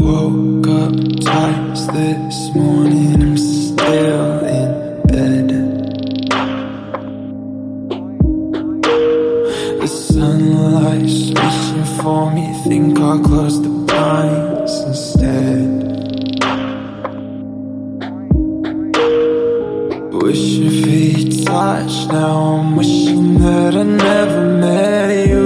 woke up twice this morning, I'm still in bed. The sunlight's reaching for me, think I'll close the blinds instead. Wishing for your touch, now I'm wishing that I never met you.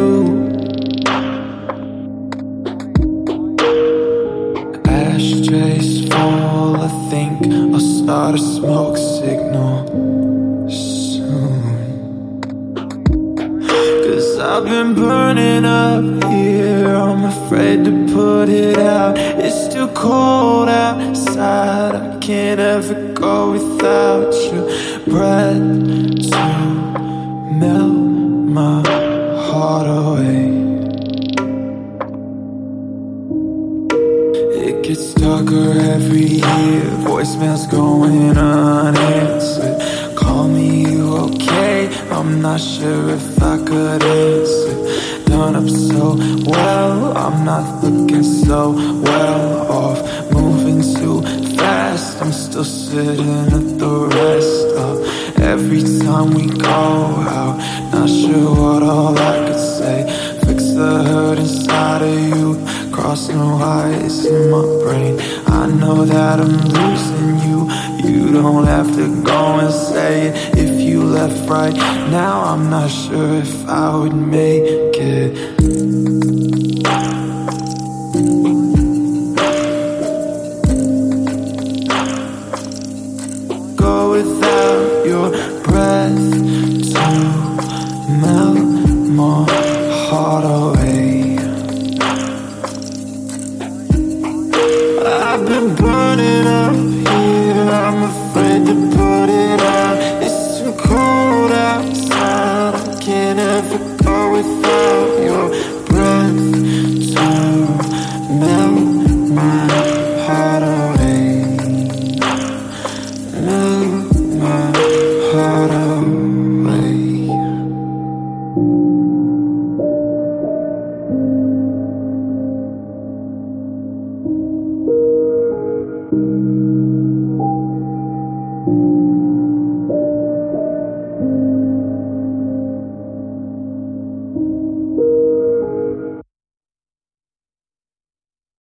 Ashtrays full, I think I'll start a smoke signal soon. 'Cause I've been burning up here, I'm afraid to put it out. It's too cold outside, I can't ever go without your breath to melt my heart away. It gets darker every year, voicemails going unanswered. Call me, you okay? I'm not sure if I could answer. Done up so well, I'm not looking so well off. Moving too fast, I'm still sitting at the rest stop. Every time we go out, not sure what all I could say. Fix the hurt inside of you, crossing wires in my brain. I know that I'm losing you, you don't have to go and say it. If you left right now, I'm not sure if I would make it. Go without your breath to melt my heart away. I've been burning up here, I'm afraid to put it out. It's too cold outside, I can't ever go without your